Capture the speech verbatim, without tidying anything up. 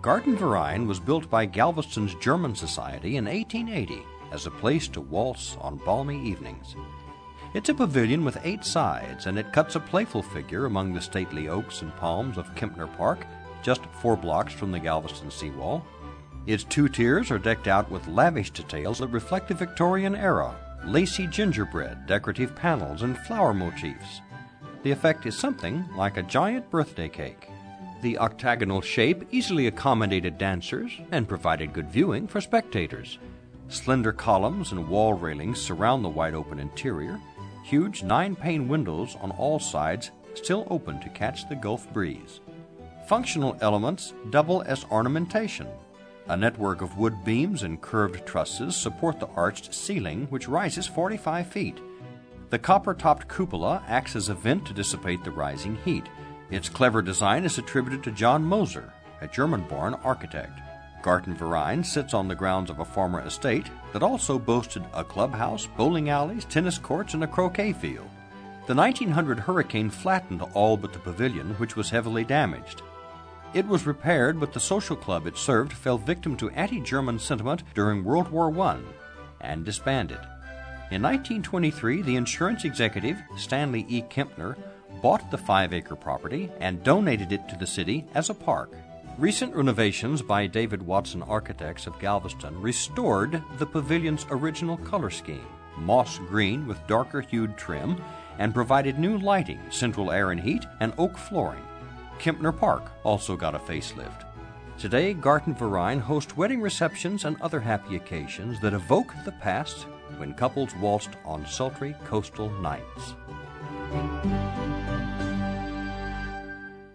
Garten Verein was built by Galveston's German Society in eighteen eighty as a place to waltz on balmy evenings. It's a pavilion with eight sides, and it cuts a playful figure among the stately oaks and palms of Kempner Park, just four blocks from the Galveston seawall. Its two tiers are decked out with lavish details that reflect the Victorian era, lacy gingerbread, decorative panels, and flower motifs. The effect is something like a giant birthday cake. The octagonal shape easily accommodated dancers and provided good viewing for spectators. Slender columns and wall railings surround the wide-open interior. Huge nine-pane windows on all sides still open to catch the Gulf breeze. Functional elements double as ornamentation. A network of wood beams and curved trusses support the arched ceiling, which rises forty-five feet. The copper-topped cupola acts as a vent to dissipate the rising heat. Its clever design is attributed to John Moser, a German-born architect. Garten Verein sits on the grounds of a former estate that also boasted a clubhouse, bowling alleys, tennis courts, and a croquet field. The nineteen hundred hurricane flattened all but the pavilion, which was heavily damaged. It was repaired, but the social club it served fell victim to anti-German sentiment during World War One and disbanded. In nineteen twenty-three, the insurance executive, Stanley E. Kempner, bought the five-acre property and donated it to the city as a park. Recent renovations by David Watson Architects of Galveston restored the pavilion's original color scheme, moss green with darker-hued trim, and provided new lighting, central air and heat, and oak flooring. Kempner Park also got a facelift. Today, Garten Verein hosts wedding receptions and other happy occasions that evoke the past when couples waltzed on sultry coastal nights.